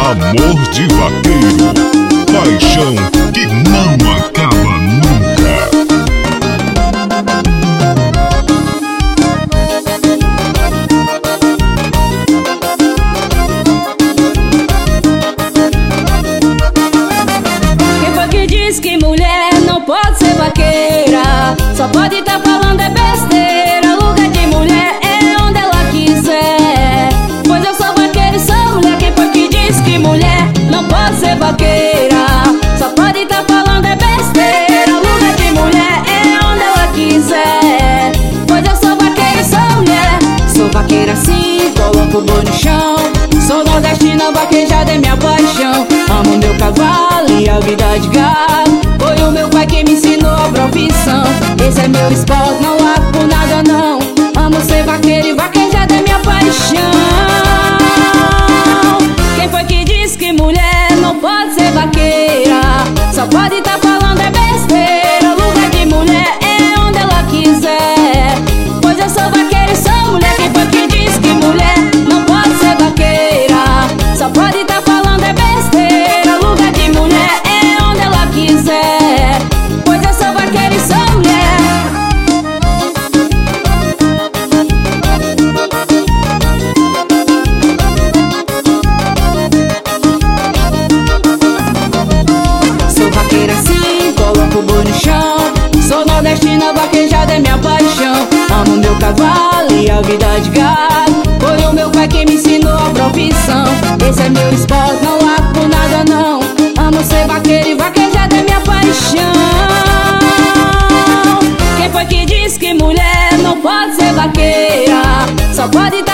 Amor de vaqueiro, paixão que não acaba nunca. Quem foi que diz que mulher não pode ser vaqueira? Só pode tá falando é besteira. Lugar de mulher é onde ela quiser. Pois eu sou vaqueira e sou mulher. Quem foi que diz que mulher não pode ser vaqueira? Só pode tá falando é besteira. Lugar de mulher é onde ela quiser. Pois eu sou vaqueira e sou mulher. Sou vaqueira sim, coloco o boi no chão. Sou nordestina, vaquejada é minha paixão. Amo meu cavalo e a vida de gado. Foi o meu pai que me ensinou a profissão. Esse é meu esporte, não largo por nada não. Amo ser vaqueiro e vaquejada é minha paixão. Quem foi que disse que mulher não pode ser vaqueira? Só pode tá falando é besteira. Lugar de mulher é onde ela quiser. Pois eu sou vaqueira e sou mulher. Quem foi que disse que mulher não pode ser vaqueira? Só pode tá falando é besteira. Lugar de mulher é onde ela quiser. Pois eu sou vaqueira e sou mulher. Sou vaqueira sim, coloco o boi no chão. Sou nordestina, vaquejada é minha paixão. Amo meu cavalo e a vida de gado. Foi o meu pai que me ensinou a profissão. Esse é meu esporte, não largo por nada não. Amo ser vaqueiro e vaquejada é minha paixão. Quem foi que disse que mulher não pode ser vaqueira? Só pode